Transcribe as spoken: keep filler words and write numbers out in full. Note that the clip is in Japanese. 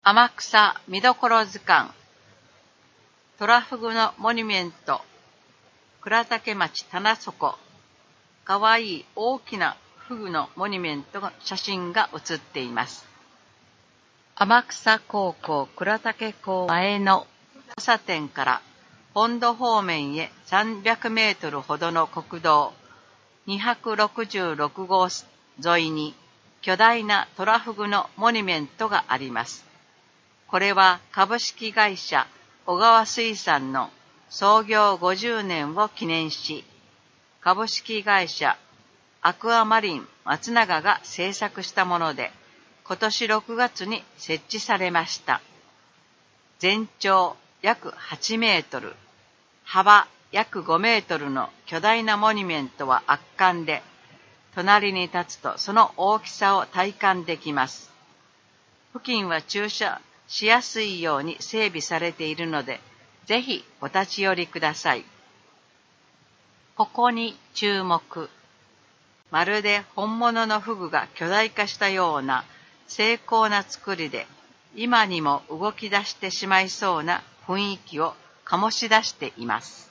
天草見どころ図鑑、トラフグのモニュメント、倉岳町棚底、かわいい大きなフグのモニュメントの写真が写っています。天草高校倉岳校前の交差点から本土方面へさんびゃくメートルほどの国道にひゃくろくじゅうろく号沿いに巨大なトラフグのモニュメントがあります。これは株式会社小川水産の創業ごじゅうねんを記念し、株式会社アクアマリン松永が制作したもので、今年ろくがつに設置されました。全長約はちメートル、幅約ごメートルの巨大なモニュメントは圧巻で、隣に立つとその大きさを体感できます。付近は駐車しやすいように整備されているので、ぜひお立ち寄りください。ここに注目。まるで本物のフグが巨大化したような精巧な作りで、今にも動き出してしまいそうな雰囲気を醸し出しています。